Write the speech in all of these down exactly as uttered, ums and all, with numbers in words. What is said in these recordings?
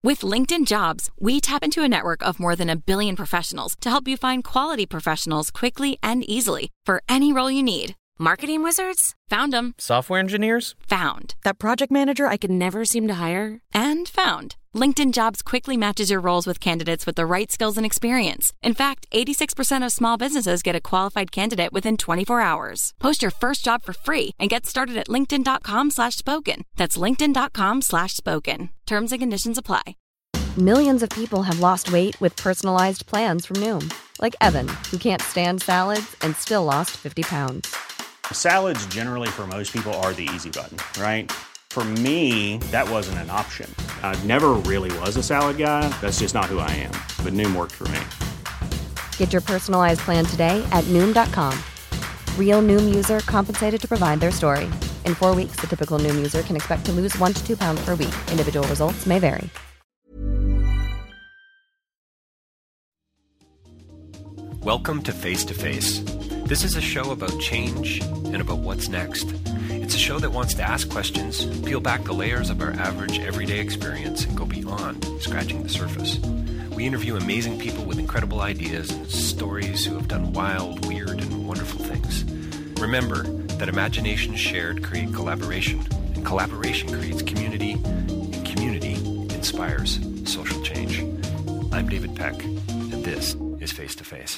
With LinkedIn Jobs, we tap into a network of more than a billion professionals to help you find quality professionals quickly and easily for any role you need. Marketing wizards? Found them. Software engineers? Found. That project manager I could never seem to hire? And found. LinkedIn Jobs quickly matches your roles with candidates with the right skills and experience. In fact, eighty-six percent of small businesses get a qualified candidate within twenty-four hours. Post your first job for free and get started at linkedin.com slash spoken. That's linkedin.com slash spoken. Terms and conditions apply. Millions of people have lost weight with personalized plans from Noom. Like Evan, who can't stand salads and still lost fifty pounds. Salads generally for most people are the easy button, right? For me, that wasn't an option. I never really was a salad guy. That's just not who I am. But Noom worked for me. Get your personalized plan today at Noom dot com. Real Noom user compensated to provide their story. In four weeks, the typical Noom user can expect to lose one to two pounds per week. Individual results may vary. Welcome to Face to Face. This is a show about change and about what's next. It's a show that wants to ask questions, peel back the layers of our average everyday experience, and go beyond scratching the surface. We interview amazing people with incredible ideas and stories who have done wild, weird, and wonderful things. Remember that imagination shared create collaboration, and collaboration creates community, and community inspires social change. I'm David Peck, and this is Face to Face.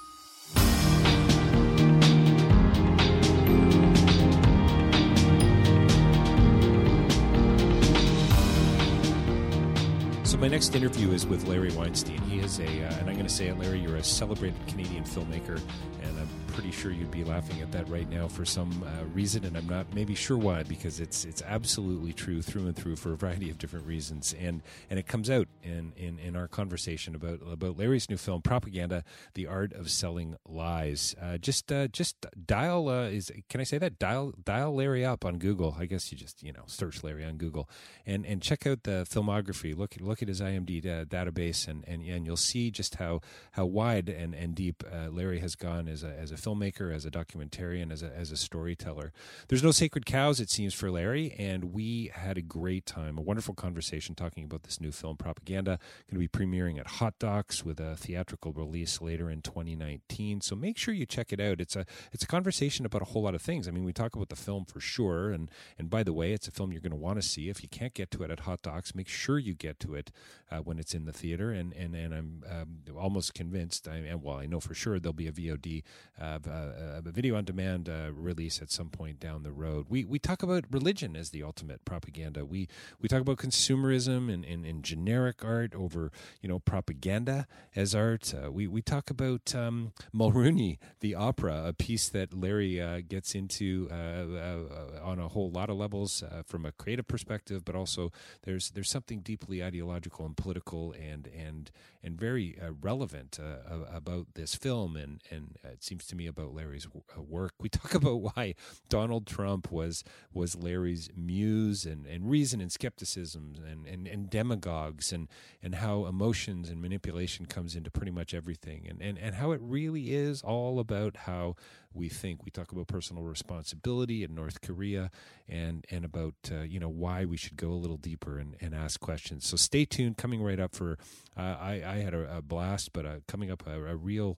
So my next interview is with Larry Weinstein. He is a, uh, and I'm going to say it, Larry, you're a celebrated Canadian filmmaker, and I'm pretty sure you'd be laughing at that right now for some uh, reason, and I'm not maybe sure why, because it's it's absolutely true through and through for a variety of different reasons, and and it comes out in, in, in our conversation about about Larry's new film, Propaganda: The Art of Selling Lies. Uh, just uh, just dial uh, is can I say that dial dial Larry up on Google? I guess you just you know search Larry on Google and and check out the filmography. Look look at his I M D B uh, database, and, and and you'll see just how how wide and and deep uh, Larry has gone as a as a filmmaker, as a documentarian, as a as a storyteller. There's no sacred cows, it seems, for Larry, and we had a great time, a wonderful conversation talking about this new film, Propaganda, going to be premiering at Hot Docs with a theatrical release later in twenty nineteen. So make sure you check it out. It's a it's a conversation about a whole lot of things. I mean, we talk about the film for sure, and and by the way, it's a film you're going to want to see. If you can't get to it at Hot Docs, make sure you get to it uh, when it's in the theater. And and and I'm um, almost convinced, I, and well, I know for sure there'll be a V O D, uh, uh, a video on demand uh, release at some point down the road. We we talk about religion as the ultimate propaganda. We we talk about consumerism and, and, and generic art over you know propaganda as art. Uh, we we talk about um, Mulrooney, the opera, a piece that Larry uh, gets into uh, uh, on a whole lot of levels uh, from a creative perspective, but also there's there's something deeply ideological and political and and and very uh, relevant uh, about this film, and and it seems to me about Larry's work. We talk about why Donald Trump was was Larry's muse, and, and reason and skepticism and, and, and demagogues, and and how emotions and manipulation comes into pretty much everything, and, and, and how it really is all about how we think. We talk about personal responsibility in North Korea, and and about uh, you know why we should go a little deeper and, and ask questions. So stay tuned. Coming right up for uh, I I had a, a blast, but uh, coming up a, a real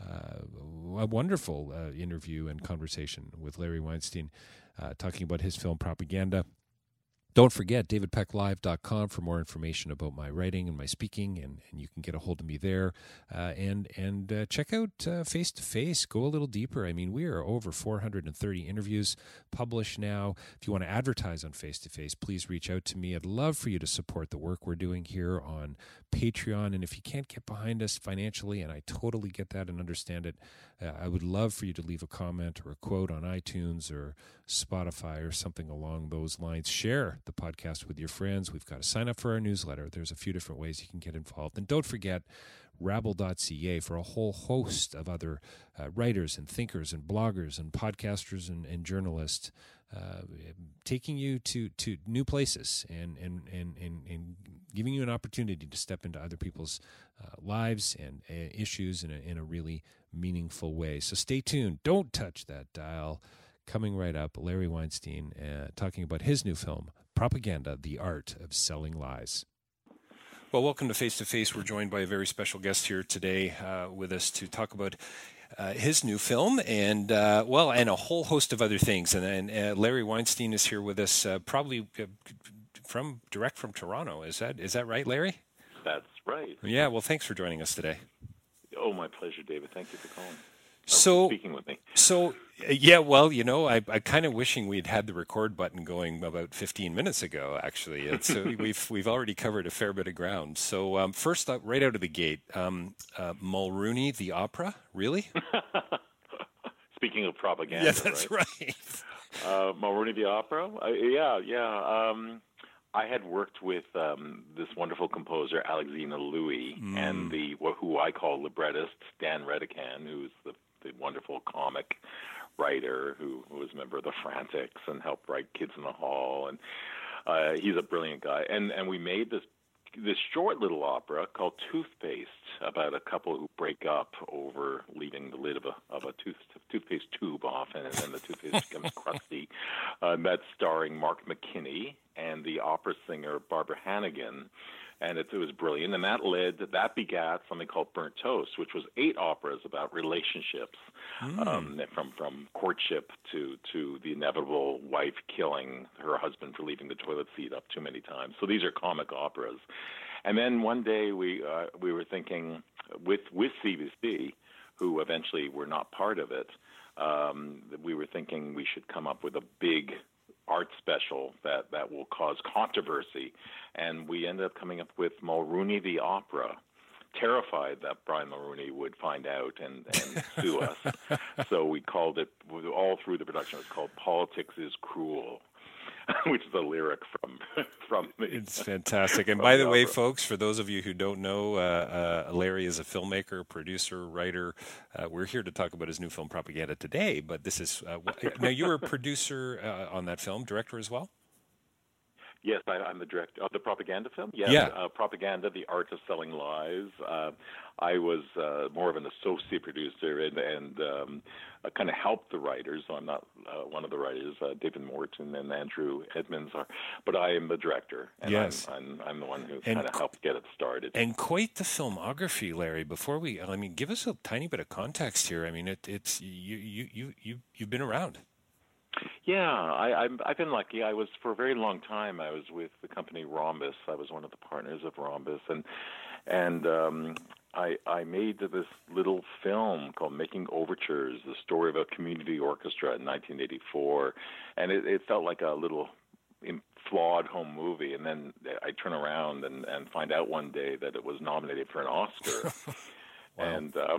uh, a wonderful uh, interview and conversation with Larry Weinstein, uh, talking about his film Propaganda. Don't forget, david peck live dot com for more information about my writing and my speaking, and, and you can get a hold of me there. Uh, and and uh, check out uh, Face to Face. Go a little deeper. I mean, we are over four hundred thirty interviews published now. If you want to advertise on Face to Face, please reach out to me. I'd love for you to support the work we're doing here on Patreon. And if you can't get behind us financially, and I totally get that and understand it, uh, I would love for you to leave a comment or a quote on iTunes or Spotify or something along those lines. Share the podcast with your friends. We've got to sign up for our newsletter. There's a few different ways you can get involved. And don't forget rabble dot c a for a whole host of other uh, writers and thinkers and bloggers and podcasters and, and journalists, uh, taking you to, to new places and, and, and, and, and giving you an opportunity to step into other people's uh, lives and uh, issues in a, in a really meaningful way. So stay tuned. Don't touch that dial. Coming right up, Larry Weinstein uh, talking about his new film, Propaganda: The Art of Selling Lies. Well, welcome to Face to Face. We're joined by a very special guest here today uh, with us to talk about uh, his new film and, uh, well, and a whole host of other things. And, and uh, Larry Weinstein is here with us, uh, probably uh, from direct from Toronto. Is that is that right, Larry? That's right. Yeah, well, thanks for joining us today. Oh, my pleasure, David. Thank you for calling. So, speaking with me. So, yeah, well, you know, I, I kind of wishing we'd had the record button going about fifteen minutes ago, actually. It's, uh, we've we've already covered a fair bit of ground. So um, first, up, right out of the gate, um, uh, Mulrooney, the opera, really? Speaking of propaganda, yeah, that's right. right. uh, Mulrooney, the opera? Uh, yeah, yeah. Um, I had worked with um, this wonderful composer, Alexina Louis, mm. and the who I call librettist, Dan Redican, who's the the wonderful comic writer who, who was a member of the Frantics and helped write Kids in the Hall, and uh, he's a brilliant guy. And and we made this this short little opera called Toothpaste about a couple who break up over leaving the lid of a of a tooth, toothpaste tube off, and then the toothpaste becomes crusty. Uh, and that's starring Mark McKinney and the opera singer Barbara Hannigan. And it, it was brilliant, and that led, that begat something called Burnt Toast, which was eight operas about relationships, mm. um, from from courtship to, to the inevitable wife killing her husband for leaving the toilet seat up too many times. So these are comic operas. And then one day we uh, we were thinking with with C B C, who eventually were not part of it, um, we were thinking we should come up with a big art special that, that will cause controversy. And we ended up coming up with Mulrooney the Opera, terrified that Brian Mulrooney would find out and, and sue us. So we called it, all through the production, it was called Politics is Cruel, which is a lyric from from the, It's fantastic. And by the, the way, folks, for those of you who don't know, uh, uh, Larry is a filmmaker, producer, writer. Uh, we're here to talk about his new film, Propaganda, today. But this is uh, now you were a producer uh, on that film, director as well. Yes, I, I'm the director of the Propaganda film. Yes, yeah, uh, Propaganda: The Art of Selling Lies. Uh, I was uh, more of an associate producer and, and um, I kind of helped the writers. So I'm not uh, one of the writers. Uh, David Morton and Andrew Edmonds are, but I am the director. And yes, I'm, I'm, I'm the one who kind of helped get it started. And quite the filmography, Larry. Before we, I mean, give us a tiny bit of context here. I mean, it, it's you, you, you, you, you've been around. Yeah, I, I've, I've been lucky. I was, for a very long time, I was with the company Rhombus. I was one of the partners of Rhombus, and and um, I, I made this little film called Making Overtures, the story of a community orchestra in nineteen eighty-four, and it, it felt like a little flawed home movie. And then I turn around and, and find out one day that it was nominated for an Oscar. Wow. And um,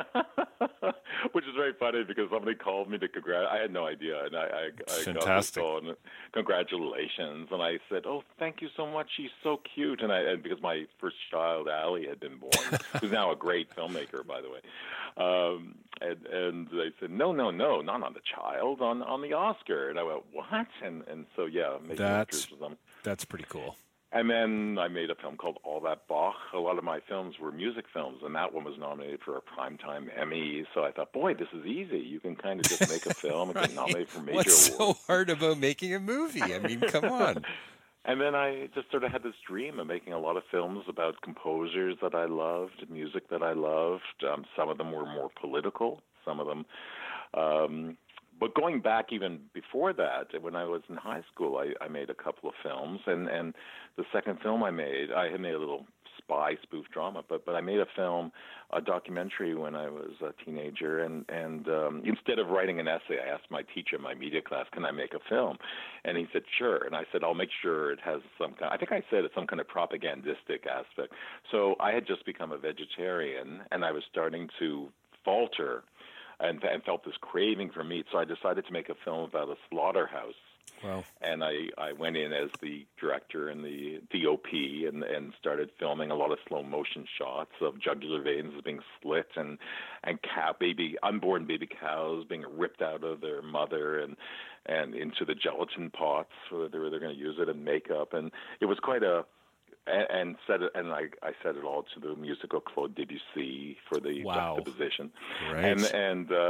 which is very funny because somebody called me to congratulate. I had no idea, and I, I, I got this call and congratulations. And I said, "Oh, thank you so much. She's so cute." And I and because my first child, Allie, had been born, who's now a great filmmaker, by the way. Um, and and they said, "No, no, no, not on the child, on on the Oscar." And I went, "What?" And and so yeah, that's that's pretty cool. And then I made a film called All That Bach. A lot of my films were music films, and that one was nominated for a Primetime Emmy. So I thought, boy, this is easy. You can kind of just make a film and right. get nominated for major What's awards. so hard about making a movie? I mean, come on. And then I just sort of had this dream of making a lot of films about composers that I loved, music that I loved. Um, some of them were more political. Some of them... Um, But going back even before that, when I was in high school, I, I made a couple of films, and, and the second film I made, I had made a little spy spoof drama, but but I made a film, a documentary when I was a teenager, and and um, instead of writing an essay, I asked my teacher in my media class, "Can I make a film?" And he said, "Sure." And I said, "I'll make sure it has some kind." I think I said it's some kind of propagandistic aspect. So I had just become a vegetarian, and I was starting to falter. And, and felt this craving for meat, so I decided to make a film about a slaughterhouse. Wow. And I, I went in as the director and the D O P and, and started filming a lot of slow motion shots of jugular veins being slit and and cow baby unborn baby cows being ripped out of their mother and and into the gelatin pots where they were they're going to use it in makeup, and it was quite a And, and said it, and I, I said it all to the musical Claude Debussy for the wow. juxtaposition, right. and and uh,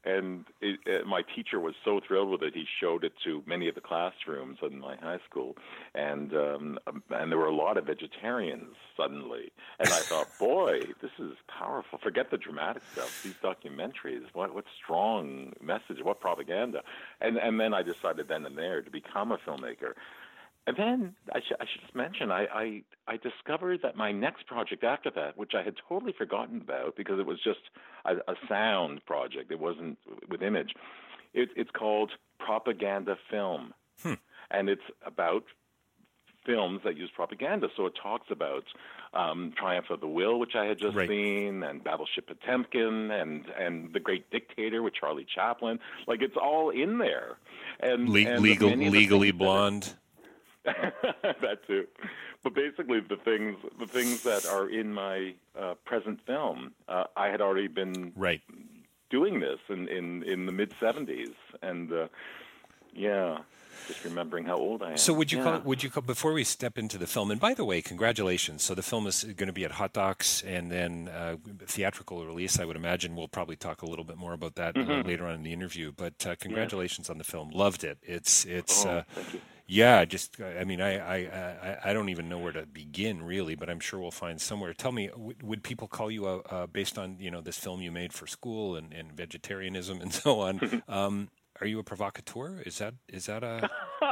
and it, it, my teacher was so thrilled with it. He showed it to many of the classrooms in my high school, and um, and there were a lot of vegetarians suddenly. And I thought, boy, this is powerful. Forget the dramatic stuff. These documentaries, what what strong message, what propaganda. And and then I decided then and there to become a filmmaker. And then I, sh- I should just mention, I, I I discovered that my next project after that, which I had totally forgotten about because it was just a, a sound project, it wasn't with image, it, it's called Propaganda Film. Hmm. And it's about films that use propaganda. So it talks about um, Triumph of the Will, which I had just right. seen, and Battleship Potemkin, and, and The Great Dictator with Charlie Chaplin. Like, it's all in there. And, Le- and legal, many of the Legally things that Blonde. that too, but basically the things the things that are in my uh, present film, uh, I had already been right. doing this in, in, in the mid seventies, and uh, yeah, just remembering how old I am. So would you yeah. call it, would you call, before we step into the film, and by the way, congratulations. So the film is going to be at Hot Docs and then uh, theatrical release. I would imagine we'll probably talk a little bit more about that mm-hmm. uh, later on in the interview. But uh, congratulations yeah. on the film. Loved it. It's it's. Oh, uh, thank you. Yeah, just I mean, I, I I I don't even know where to begin really, but I'm sure we'll find somewhere. Tell me, w- would people call you a, uh, based on you know this film you made for school and, and vegetarianism and so on? um, are you a provocateur? Is that is that a?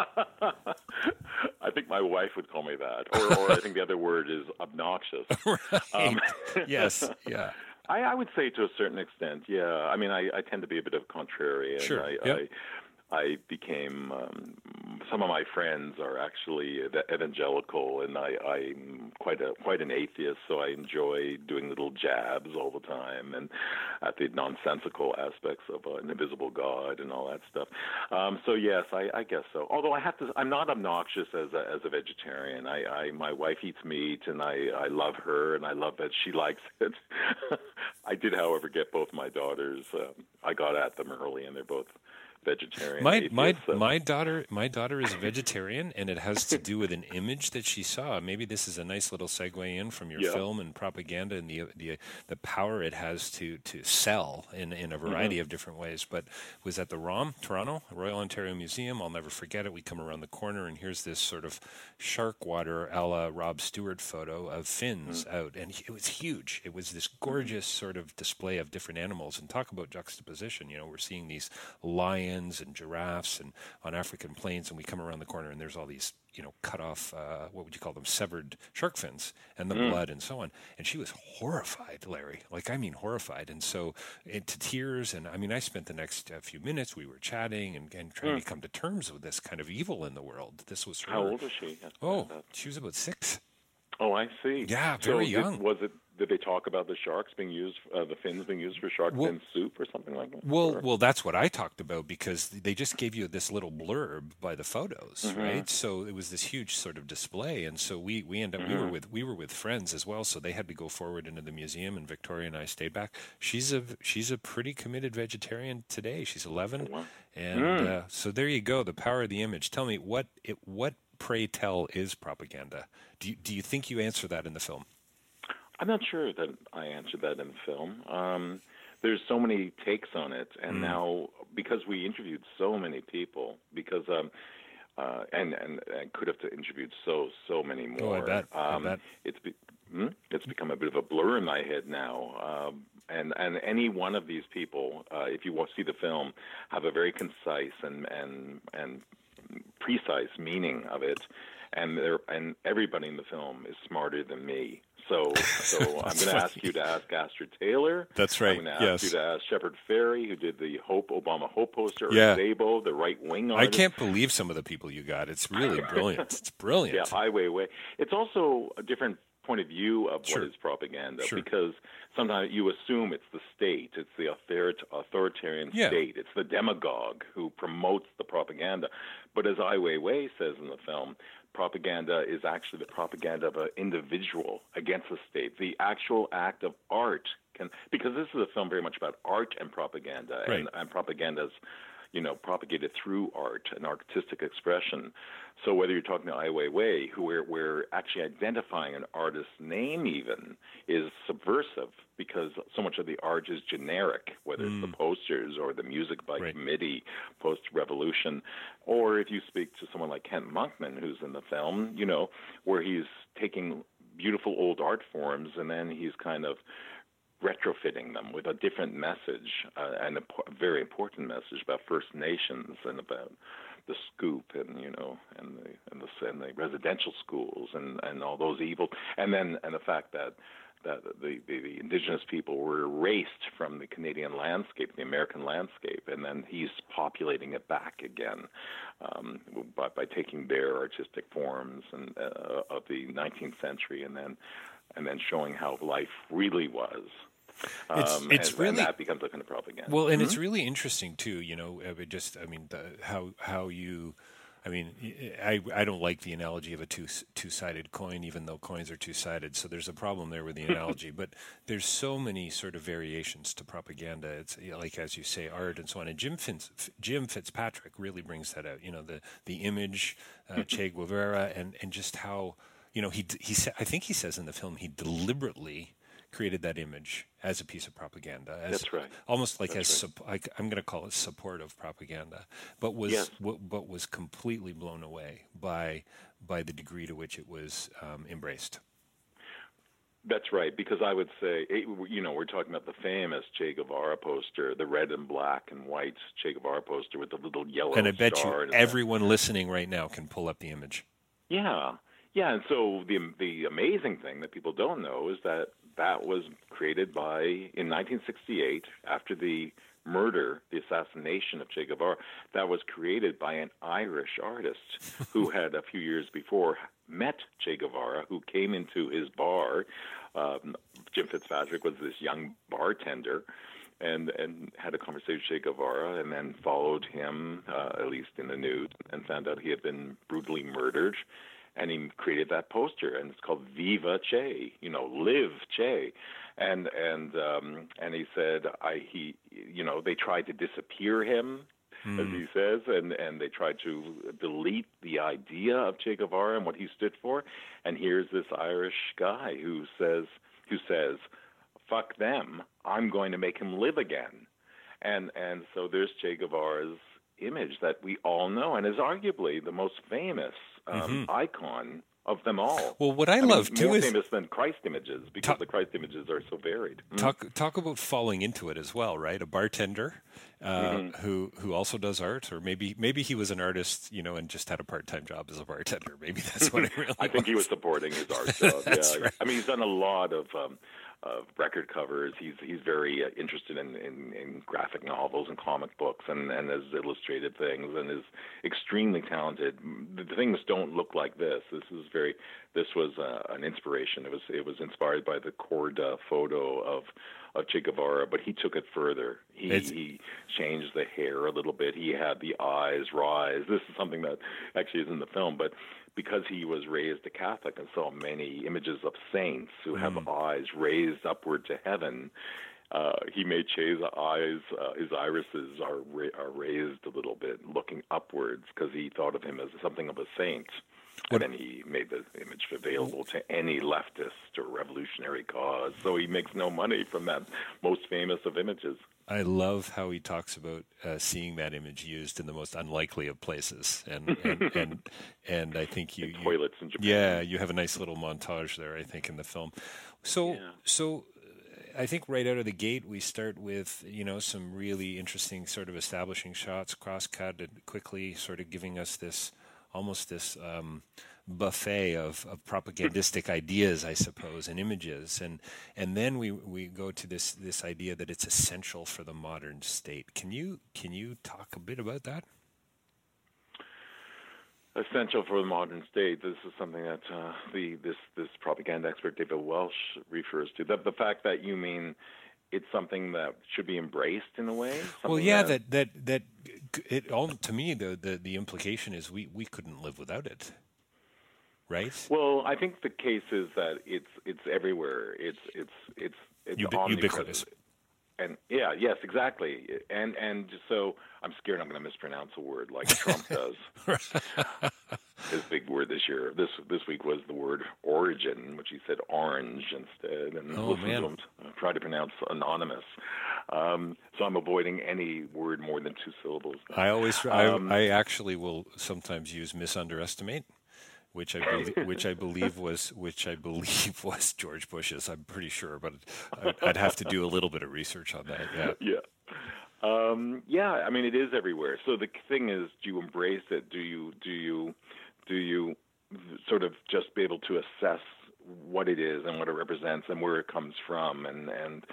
I think my wife would call me that, or or I think the other word is obnoxious. Right. Um, yes. Yeah. I, I would say to a certain extent, yeah. I mean, I, I tend to be a bit of a contrarian. Sure. I, yep. I, I became, um, some of my friends are actually evangelical, and I, I'm quite a quite an atheist, so I enjoy doing little jabs all the time and at the nonsensical aspects of uh, an invisible God and all that stuff. Um, so yes, I, I guess so. Although I have to, I'm not obnoxious as a, as a vegetarian. I, I my wife eats meat, and I, I love her, and I love that she likes it. I did, however, get both my daughters. Um, I got at them early, and they're both vegetarian. My atheist, my so. my daughter my daughter is a vegetarian, and it has to do with an image that she saw. Maybe this is a nice little segue in from your yeah. film and propaganda and the the the power it has to to sell in in a variety mm-hmm. of different ways. But it was at the R O M, Toronto, Royal Ontario Museum. I'll never forget it. We come around the corner, and here's this sort of shark water a la Rob Stewart photo of fins mm-hmm. out, and it was huge. It was this gorgeous sort of display of different animals. And talk about juxtaposition. You know, we're seeing these lions and giraffes and on African plains, and we come around the corner and there's all these, you know, cut off, uh, what would you call them, severed shark fins and the mm. blood and so on. And she was horrified, Larry, like, I mean, horrified. And so it, to tears. And I mean, I spent the next uh, few minutes, we were chatting and, and trying mm. to come to terms with this kind of evil in the world. This was her. How old was she? Oh, she was about six. Oh, I see. Yeah, very so young. Did, was it? Did they talk about the sharks being used, uh, the fins being used for shark well, fin soup or something like that? Well, or? well, that's what I talked about, because they just gave you this little blurb by the photos, mm-hmm. right? So it was this huge sort of display, and so we we ended up mm-hmm. we were with we were with friends as well, so they had to go forward into the museum, and Victoria and I stayed back. She's a she's a pretty committed vegetarian today. She's eleven, wow. and mm. uh, so there you go. The power of the image. Tell me what it what pray tell is propaganda? Do you, do you think you answer that in the film? I'm not sure that I answered that in the film. Um, there's so many takes on it, and mm. now because we interviewed so many people, because um, uh, and, and and could have interviewed so so many more. Oh, I bet. Um, I bet. It's be, hmm? it's become a bit of a blur in my head now. Um, and and any one of these people, uh, if you want to see the film, have a very concise and and and precise meaning of it, and there and everybody in the film is smarter than me. So, so I'm going to ask you to ask Astor Taylor. That's right. I'm going to yes. ask you to ask Shepard Fairey, who did the Hope Obama Hope poster, or yeah. Szabo, the right wing I artist. can't believe some of the people you got. It's really brilliant. It's brilliant. Yeah, Ai Weiwei. It's also a different point of view of sure. what is propaganda, sure. because sometimes you assume it's the state, it's the author- authoritarian yeah. state, it's the demagogue who promotes the propaganda. But as Ai Weiwei says in the film, propaganda is actually the propaganda of an individual against the state. The actual act of art can, because this is a film very much about art and propaganda, right. and, and propaganda's, you know, propagated through art and artistic expression. So whether you're talking to Ai Weiwei, who we're, we're actually identifying an artist's name even is subversive because so much of the art is generic, whether mm. it's the posters or the music by right. committee post-revolution, or if you speak to someone like Kent Monkman, who's in the film, you know, where he's taking beautiful old art forms and then he's kind of retrofitting them with a different message, uh, and a po- very important message about First Nations and about the scoop and you know and the and the, and the residential schools and, and all those evil and then and the fact that that the, the, the indigenous people were erased from the Canadian landscape, the American landscape, and then he's populating it back again um, by, by taking their artistic forms and uh, of the nineteenth century and then and then showing how life really was. It's, um, it's and, really and that becomes a kind of propaganda. Well, and mm-hmm. it's really interesting too. You know, it just I mean, the, how how you, I mean, I I don't like the analogy of a two two sided coin, even though coins are two sided. So there's a problem there with the analogy. But there's so many sort of variations to propaganda. It's you know, like as you say, art and so on. And Jim Fitz, Jim Fitzpatrick really brings that out. You know, the the image, uh, Che Guevara, and and just how you know he he sa- I think he says in the film he deliberately created that image as a piece of propaganda. As, That's right. Almost like That's as right. sup- like, I'm going to call it supportive propaganda, but was yes. w- but was completely blown away by by the degree to which it was um, embraced. That's right, because I would say, you know, we're talking about the famous Che Guevara poster, the red and black and white Che Guevara poster with the little yellow and I bet star. you everyone listening right now can pull up the image. Yeah, yeah, and so the the amazing thing that people don't know is that that was created by, in nineteen sixty-eight, after the murder, the assassination of Che Guevara, that was created by an Irish artist who had a few years before met Che Guevara, who came into his bar. Um, Jim Fitzpatrick was this young bartender and and had a conversation with Che Guevara and then followed him, uh, at least in the news, and found out he had been brutally murdered. And he created that poster, and it's called Viva Che, you know, live Che. And and um, and he said, I he, you know, they tried to disappear him, mm. as he says, and, and they tried to delete the idea of Che Guevara and what he stood for. And here's this Irish guy who says, who says, fuck them, I'm going to make him live again. And and so there's Che Guevara's image that we all know, and is arguably the most famous um, mm-hmm. icon of them all. Well, what I, I love mean, too more is more famous famous than Christ images because talk, the Christ images are so varied. Mm. Talk talk about falling into it as well, right? A bartender uh, mm-hmm. who who also does art, or maybe maybe he was an artist, you know, and just had a part time job as a bartender. Maybe that's what it really. I think was. he was supporting his art job. That's yeah, right. I mean, he's done a lot of. Um, Of record covers. He's he's very uh, interested in, in, in graphic novels and comic books and, and has illustrated things and is extremely talented. The things don't look like this. This is very. This was uh, an inspiration. It was it was inspired by the Corda photo of of Che Guevara, but he took it further. He it's, he changed the hair a little bit. He had the eyes rise. This is something that actually is in the film, but. Because he was raised a Catholic and saw many images of saints who have mm. eyes raised upward to heaven, uh, he made Che's eyes, uh, his irises are ra- are raised a little bit, looking upwards, because he thought of him as something of a saint. What? And then he made the image available to any leftist or revolutionary cause. So he makes no money from that most famous of images. I love how he talks about uh, seeing that image used in the most unlikely of places, and and and, and I think you, in you toilets in Japan. Yeah, you have a nice little montage there, I think, in the film. So yeah. so. I think right out of the gate we start with, you know, some really interesting sort of establishing shots, cross-cut, and quickly sort of giving us this, almost this um, buffet of, of propagandistic ideas, I suppose, and images. And and then we, we go to this, this idea that it's essential for the modern state. Can you can you talk a bit about that? Essential for the modern state. This is something that uh, the this this propaganda expert David Welsh refers to. The, the fact that you mean it's something that should be embraced in a way. Well, yeah, that that that, that it all to me the, the the implication is we we couldn't live without it, right? Well, I think the case is that it's it's everywhere. It's it's it's it's Ubi- ubiquitous. and yeah, yes, exactly. And and so I'm scared I'm going to mispronounce a word like Trump does. His big word this year, this this week was the word origin, which he said orange instead, and oh, listen man. to him try to pronounce anonymous. Um, so I'm avoiding any word more than two syllables. I always, Um, I, I actually will sometimes use misunderestimate, which I believe, which I believe was, which I believe was George Bush's. I'm pretty sure, but I'd, I'd have to do a little bit of research on that. Yeah. Yeah. Um, yeah, I mean, it is everywhere. So the thing is, do you embrace it? Do you, do you, do you sort of just be able to assess what it is and what it represents and where it comes from? And, and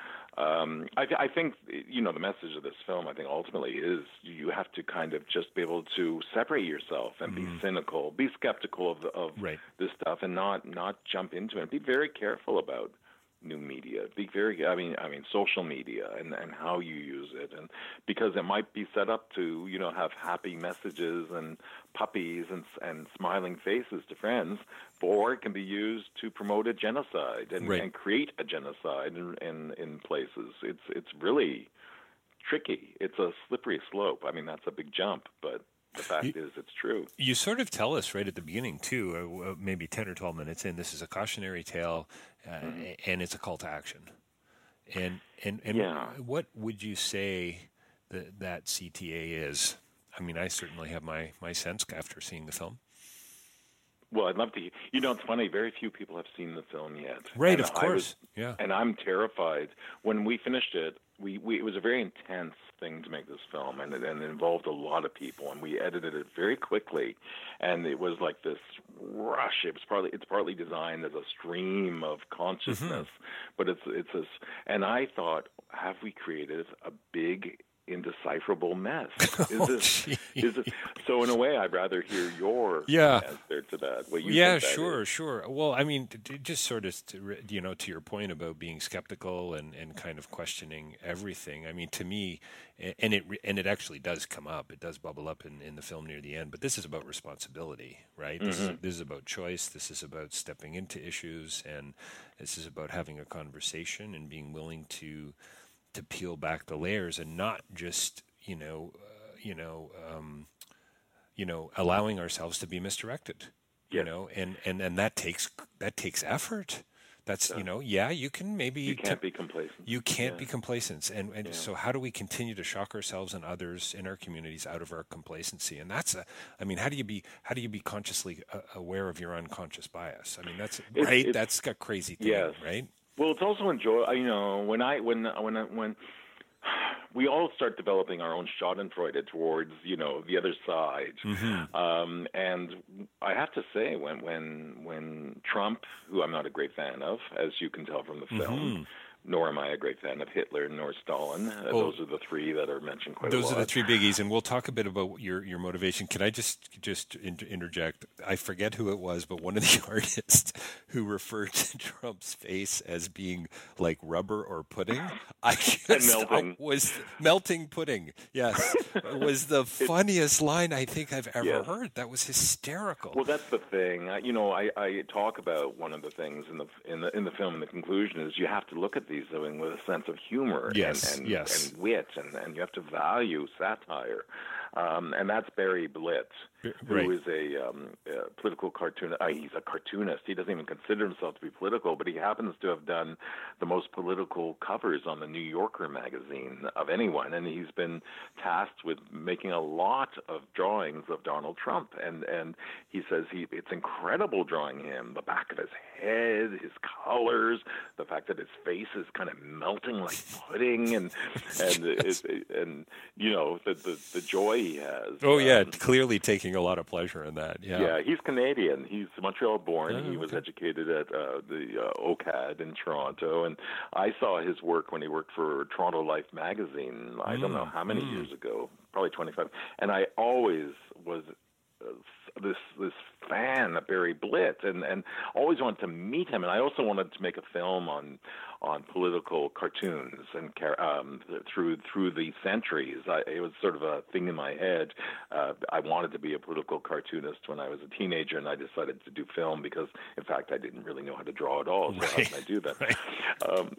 um, I, I think, you know, the message of this film, I think ultimately is you have to kind of just be able to separate yourself and Mm-hmm. be cynical, be skeptical of, of Right. this stuff and not, not jump into it. Be very careful about new media. Be very, I mean, I mean, social media and, and how you use it, and because it might be set up to, you know, have happy messages and puppies and and smiling faces to friends, or it can be used to promote a genocide and, Right. and create a genocide in, in in places. It's it's really tricky. It's a slippery slope. I mean, that's a big jump, but the fact You- is, it's true. You sort of tell us right at the beginning, too, uh, maybe ten or twelve minutes in, this is a cautionary tale, uh, Mm-hmm. and it's a call to action. And and, and Yeah. what would you say that, that C T A is? I mean, I certainly have my, my sense after seeing the film. Well, I'd love to. You know, it's funny. Very few people have seen the film yet. Right, And of I course. was- Yeah. And I'm terrified. When we finished it, we, we it was a very intense thing to make this film, and it, and it involved a lot of people, and we edited it very quickly, and it was like this rush. It was partly it's partly designed as a stream of consciousness, but it's it's this. And I thought, have we created a big indecipherable mess? Is Oh, this gee. is this so? In a way, I'd rather hear your Yeah. answer to that. What you Yeah, think that sure, is. sure. Well, I mean, d- d- just sort of, to, you know, to your point about being skeptical and, and kind of questioning everything. I mean, to me, a- and it re- and it actually does come up. It does bubble up in, in the film near the end. But this is about responsibility, right? This is this is about choice. This is about stepping into issues, and this is about having a conversation and being willing to to peel back the layers and not just, you know, uh, you know. Um, you know, allowing ourselves to be misdirected, you Yes. know, and, and, and that takes, that takes effort. That's, you know, yeah, you can maybe, You can't t- be complacent. you can't Yeah. be complacent. And, and Yeah. so how do we continue to shock ourselves and others in our communities out of our complacency? And that's a, I mean, how do you be, how do you be consciously uh, aware of your unconscious bias? I mean, that's It's- right. it's- That's got crazy thing, Yes. right? Well, it's also enjoy. You know, when I when when when we all start developing our own Schadenfreude towards, you know, the other side, Mm-hmm. um, and I have to say, when when when Trump, who I'm not a great fan of, as you can tell from the film. Mm-hmm. Nor am I a great fan of Hitler nor Stalin. Uh, Oh. those are the three that are mentioned quite a Those lot. are the three biggies, and we'll talk a bit about your, your motivation. Can I just just inter- interject? I forget who it was, but one of the artists who referred to Trump's face as being like rubber or pudding, I just melting. I was melting pudding. Yes, was the funniest line I think I've ever Yes. heard. That was hysterical. Well, that's the thing. I, you know, I, I talk about one of the things in the in the in the film. And the conclusion is you have to look at these things with a sense of humor Yes, and, and, yes. and wit, and, and you have to value satire. Um, and that's Barry Blitz, who Right. is a, um, a political cartoonist. Uh, he's a cartoonist. He doesn't even consider himself to be political, but he happens to have done the most political covers on the New Yorker magazine of anyone. And he's been tasked with making a lot of drawings of Donald Trump. And, and he says he it's incredible drawing him, the back of his head, his colors, the fact that his face is kind of melting like pudding, and and it, it, and you know the, the the joy he has. Oh yeah, Um, clearly taking a lot of pleasure in that. Yeah. yeah, he's Canadian. He's Montreal-born. Oh, he was okay. educated at uh, the uh, O C A D in Toronto, and I saw his work when he worked for Toronto Life magazine. I don't know how many mm. years ago, probably twenty-five. And I always was uh, this this fan of Barry Blitz, and and always wanted to meet him. And I also wanted to make a film on on political cartoons and um, through through the centuries. I, it was sort of a thing in my head. Uh, I wanted to be a political cartoonist when I was a teenager, and I decided to do film because, in fact, I didn't really know how to draw at all. So right. how can I do that? Right. Um,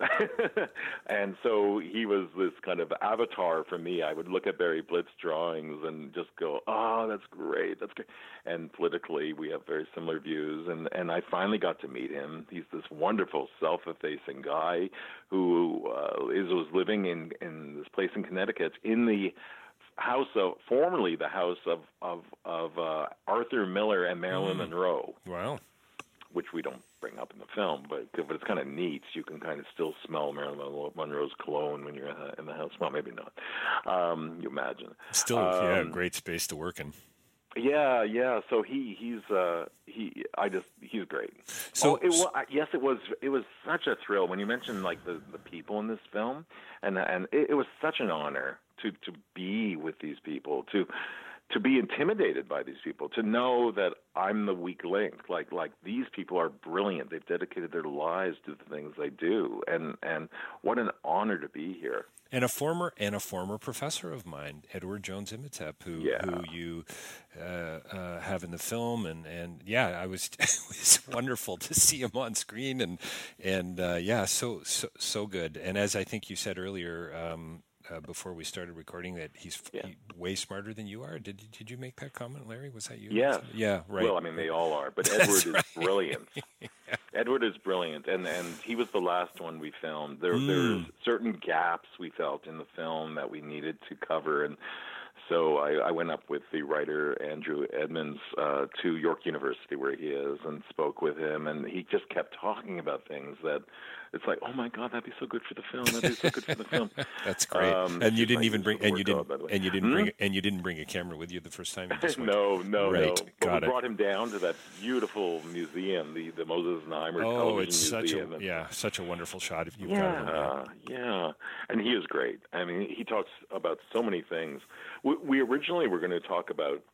and so he was this kind of avatar for me. I would look at Barry Blitz drawings and just go, "Oh, that's great, that's great." And politically, we have very similar views. And and I finally got to meet him. He's this wonderful, self-effacing guy who uh, is was living in in this place in Connecticut in the house of formerly the house of of of uh, Arthur Miller and Marilyn mm. Monroe. Wow. Which we don't bring up in the film, but but it's kind of neat. You can kind of still smell Marilyn Monroe's cologne when you're in the, in the house. Well, maybe not. Um, you imagine. Still, um, yeah, great space to work in. Yeah, yeah. So he he's uh, he I just he's great. So oh, it was, yes, it was it was such a thrill when you mentioned like the, the people in this film, and and it, it was such an honor to to be with these people, to to be intimidated by these people, to know that I'm the weak link. Like like these people are brilliant. They've dedicated their lives to the things they do, and and what an honor to be here. And a former and a former professor of mine, Edward Jones Imhotep, who yeah. who you uh, uh, have in the film, and, and yeah, I was it was wonderful to see him on screen, and and uh, yeah, so so so good. And as I think you said earlier, um, uh, before we started recording, that he's yeah. he, way smarter than you are. Did did you make that comment, Larry? Was that you? Yeah, yeah, right. Well, I mean, they all are, but Edward is right. brilliant. yeah. Edward is brilliant, and, and he was the last one we filmed. There, mm. There's certain gaps we felt in the film that we needed to cover, and so I, I went up with the writer Andrew Edmonds uh, to York University, where he is, and spoke with him, and he just kept talking about things that it's like, oh my God, that'd be so good for the film. That'd be so good for the film. That's great. Um, and you didn't like even bring, and you didn't, God, and you didn't hmm? bring, and you didn't bring a camera with you the first time. You just went no, no, right. no. But Got we it. brought him down to that beautiful museum, the the Moses Znaimer oh, Television it's such Museum. a yeah, such a wonderful shot. If you've yeah, got it. yeah, and he is great. I mean, he talks about so many things. We, we originally were going to talk about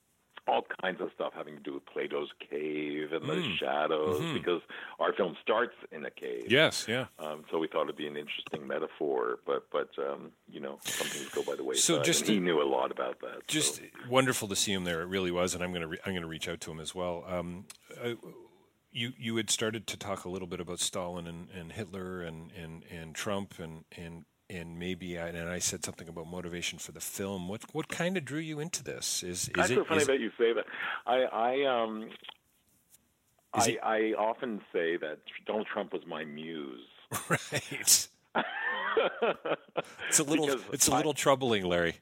all kinds of stuff having to do with Plato's cave and mm. the shadows, mm-hmm. because our film starts in a cave. Yes, yeah. Um, so we thought it'd be an interesting metaphor, but but um, you know, some things go by the wayside. So just and he knew a lot about that. Just so. wonderful to see him there. It really was, and I'm going to re- I'm going to reach out to him as well. Um, uh, you you had started to talk a little bit about Stalin and, and Hitler and, and, and Trump and and. And maybe, I, and I said something about motivation for the film. What what kind of drew you into this? Is is That's it so funny is, that you say that. I I um I, it, I often say that Donald Trump was my muse. Right. It's a little Because it's a little I, troubling, Larry.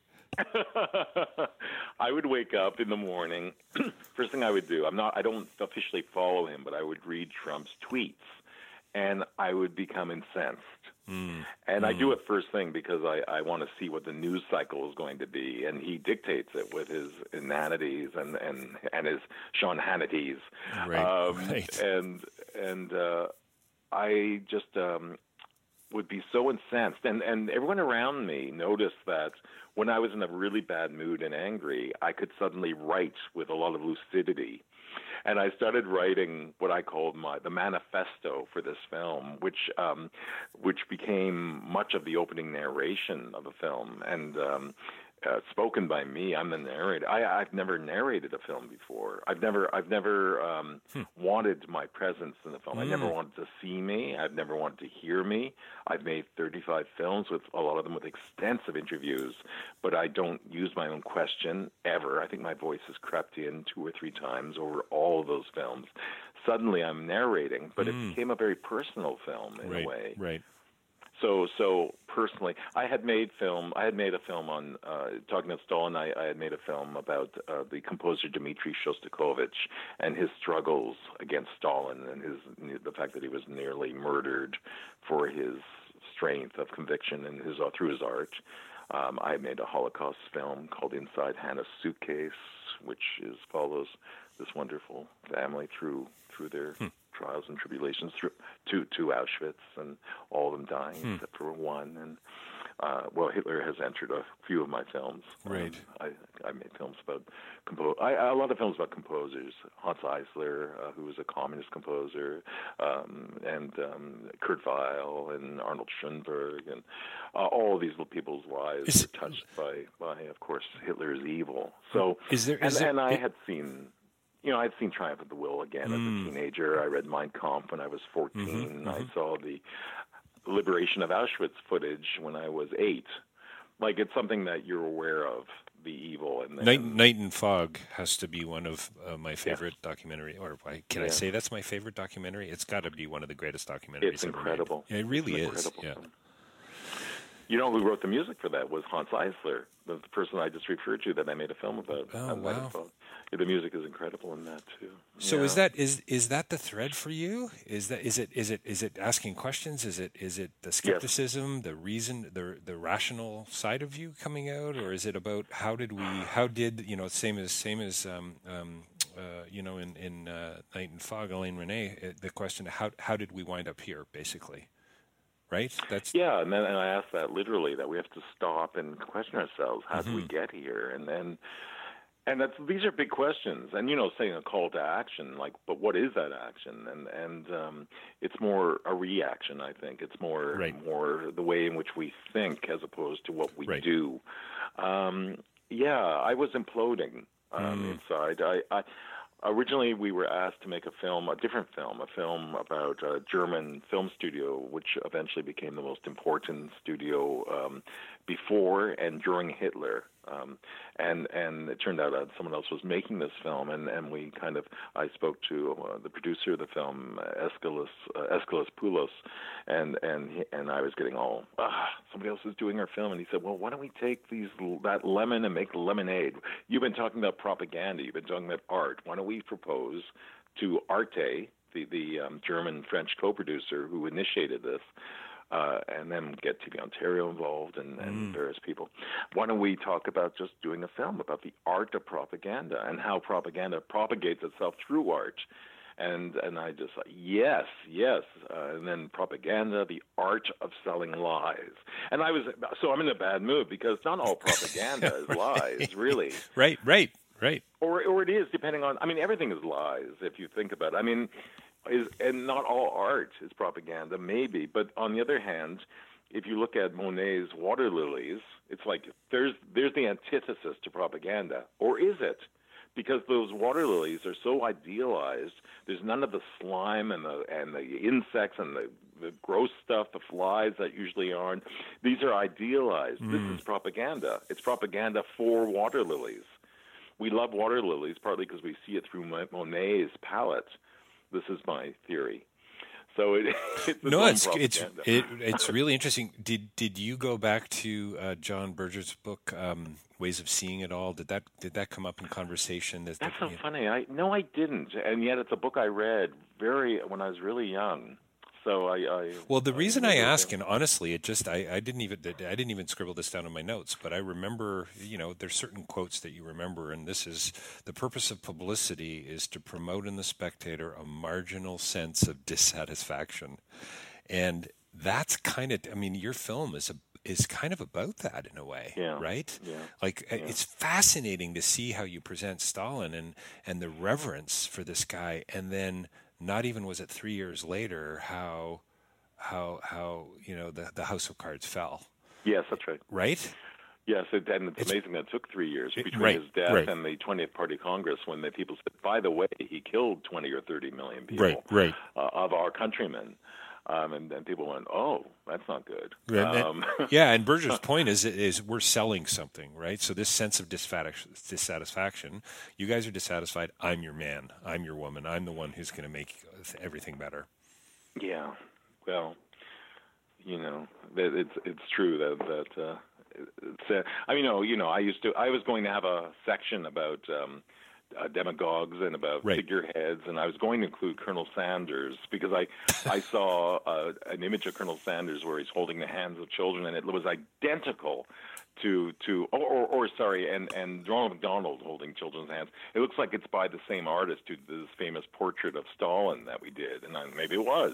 I would wake up in the morning. First thing I would do, I'm not I don't officially follow him, but I would read Trump's tweets, and I would become incensed. Mm. And mm. I do it first thing because I, I want to see what the news cycle is going to be, and he dictates it with his inanities and, and, and his Sean Hannity's. Right, um, right. And and uh, I just um, would be so incensed, and and everyone around me noticed that when I was in a really bad mood and angry, I could suddenly write with a lot of lucidity. And I started writing what I called my the manifesto for this film, which um, which became much of the opening narration of the film, and um, uh, spoken by me. I'm the narrator. I, I've never narrated a film before. I've never I've never um, hmm. wanted my presence in the film. Mm. I never wanted to see me. I've never wanted to hear me. I've made thirty-five films, with a lot of them with extensive interviews, but I don't use my own question ever. I think my voice has crept in two or three times over all of those films. Suddenly I'm narrating, but mm. it became a very personal film in right, a way. Right. So, so personally, I had made film. I had made a film on uh, talking about Stalin. I, I had made a film about uh, the composer Dmitri Shostakovich and his struggles against Stalin, and his the fact that he was nearly murdered for his strength of conviction and his uh, through his art. Um, I made a Holocaust film called Inside Hannah's Suitcase, which is follows this wonderful family through through their. Hmm. trials and tribulations through to to Auschwitz, and all of them dying hmm. except for one. And uh, well, Hitler has entered a few of my films. Right. Um, I, I made films about compo- I, a lot of films about composers. Hans Eisler, uh, who was a communist composer, um, and um, Kurt Weill and Arnold Schoenberg, and uh, all of these little people's lives Is, were touched by, by, of course, Hitler's evil. So, is there, is and, there, and I it, had seen. You know, I'd seen Triumph of the Will again as Mm. a teenager. I read Mein Kampf when I was fourteen. Mm-hmm, mm-hmm. I saw the liberation of Auschwitz footage when I was eight. Like, it's something that you're aware of, the evil. And Night, Night and Fog has to be one of uh, my favorite yeah. documentary. Or can yeah. I say that's my favorite documentary? It's got to be one of the greatest documentaries It's ever incredible. made. Yeah, it really it's is. Incredible. Yeah. You know who wrote the music for that was Hans Eisler, the, the person I just referred to that I made a film about. Oh, um, wow. The music is incredible in that too. So yeah. is that is is that the thread for you? Is that is it is it is it asking questions? Is it is it the skepticism, yes. the reason, the the rational side of you coming out, or is it about how did we how did you know same as same as um, um, uh, you know in in uh, Night and Fog, Alain Resnais, the question how how did we wind up here basically? Right? That's yeah, and then and I ask that literally, that we have to stop and question ourselves. How mm-hmm. did we get here? And then, and that's these are big questions. And you know, saying a call to action, like, but what is that action? And and um, it's more a reaction. I think it's more right. more the way in which we think as opposed to what we right. do. Um, yeah, I was imploding um, mm. inside. I. I Originally, we were asked to make a film, a different film, a film about a German film studio, which eventually became the most important studio um, before and during Hitler. Um, and and it turned out that someone else was making this film, and, and we kind of, I spoke to uh, the producer of the film, uh, Eskilos, uh, Eskilos Poulos, and and he, and I was getting all, ah, somebody else is doing our film, and he said, well, why don't we take these that lemon and make lemonade? You've been talking about propaganda, you've been talking about art. Why don't we propose to Arte, the the um, German-French co-producer who initiated this, Uh, and then get T V Ontario involved and, and mm. various people. Why don't we talk about just doing a film about the art of propaganda and how propaganda propagates itself through art? And and I just like, yes, yes. Uh, and then propaganda, the art of selling lies. And I was, so I'm in a bad mood because not all propaganda is right. lies, really. Right, right, right. Or, or it is, depending on, I mean, everything is lies if you think about it. I mean, Is, and not all art is propaganda, maybe. But on the other hand, if you look at Monet's water lilies, it's like there's there's the antithesis to propaganda. Or is it? Because those water lilies are so idealized. There's none of the slime and the and the insects and the, the gross stuff, the flies that usually aren't. These are idealized. Mm. This is propaganda. It's propaganda for water lilies. We love water lilies partly because we see it through Monet's palette. This is my theory. So it, it's no, it's it's it, it's really interesting. Did did you go back to uh, John Berger's book, um, Ways of Seeing It All? Did that did that come up in conversation? Is That's that, so funny. I no, I didn't, and yet it's a book I read very when I was really young. So I, I well, the I reason I ask, and honestly, it just I, I didn't even I didn't even scribble this down in my notes, but I remember, you know, there's certain quotes that you remember, and this is the purpose of publicity is to promote in the spectator a marginal sense of dissatisfaction, and that's kind of, I mean, your film is a is kind of about that in a way, yeah. right? Yeah. Like yeah. it's fascinating to see how you present Stalin and and the reverence for this guy, and then. Not even was it three years later how how how you know the the House of Cards fell. Yes, that's right. Right? Yes, it, and it's, it's amazing that it took three years between it, right, his death right. and the twentieth Party Congress when the people said, by the way, he killed twenty or thirty million people right, right. Uh, of our countrymen. Um, and then people went, oh, that's not good. Yeah, um, and, yeah, and Berger's point is is we're selling something, right? So this sense of dissatisfaction, you guys are dissatisfied, I'm your man, I'm your woman, I'm the one who's going to make everything better. Yeah, well, you know, it's it's true that that uh, it's, uh, I mean, you know, you know, I used to, I was going to have a section about um, Uh, demagogues and about right. figureheads, and I was going to include Colonel Sanders because I I saw uh, an image of Colonel Sanders where he's holding the hands of children, and it was identical to to or, or, or sorry, and and Ronald McDonald holding children's hands. It looks like it's by the same artist who did this famous portrait of Stalin that we did, and I, maybe it was.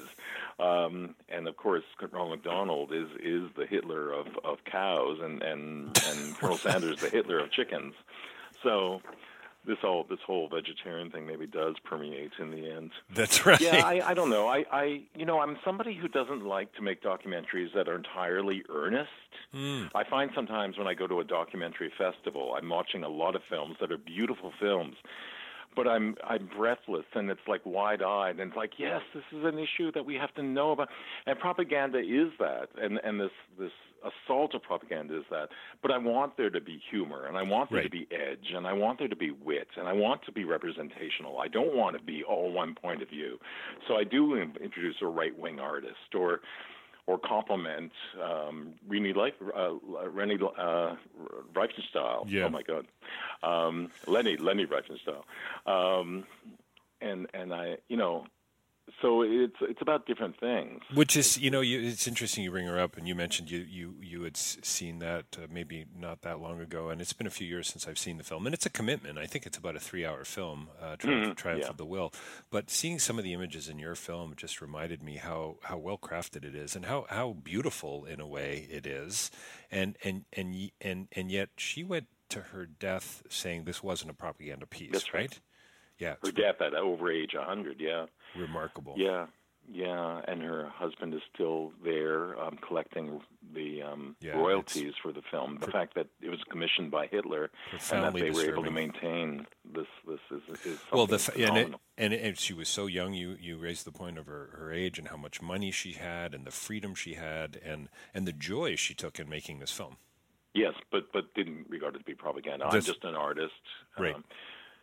Um, and of course, Ronald McDonald is is the Hitler of, of cows, and and and Colonel Sanders the Hitler of chickens. So. This all this whole vegetarian thing maybe does permeate in the end. That's right. Yeah, I, I don't know. I, I you know I'm somebody who doesn't like to make documentaries that are entirely earnest. Mm. I find sometimes when I go to a documentary festival, I'm watching a lot of films that are beautiful films, but I'm I'm breathless, and it's like wide-eyed, and it's like, yes, this is an issue that we have to know about, and propaganda is that, and and this this. assault of propaganda is that, but I want there to be humor, and I want there right. to be edge, and I want there to be wit, and I want to be representational. I don't want to be all one point of view. So I do introduce a right-wing artist, or or compliment um, Renee Life, uh, Rennie uh, Reifenstahl. Yeah. Oh my God, um, Lenny Lenny Reifenstahl, um, and and I, you know. So it's it's about different things. Which is, you know, you, it's interesting you bring her up, and you mentioned you you, you had seen that uh, maybe not that long ago, and it's been a few years since I've seen the film, and it's a commitment. I think it's about a three-hour film, uh, Triumph, mm-hmm. Triumph yeah. of the Will. But seeing some of the images in your film just reminded me how, how well-crafted it is, and how, how beautiful, in a way, it is. And, and, and, and, and yet she went to her death saying this wasn't a propaganda piece, That's right? right. Yeah, her death at over age one hundred, yeah. Remarkable. Yeah, yeah, and her husband is still there um, collecting the um, yeah, royalties for the film. The fact that it was commissioned by Hitler and that they disturbing. were able to maintain this this is, is something well, the fa- and, it, phenomenal. and, it, and she was so young. You you raised the point of her, her age and how much money she had and the freedom she had and, and the joy she took in making this film. Yes, but but didn't regard it to be propaganda. That's, I'm just an artist. Right. Um,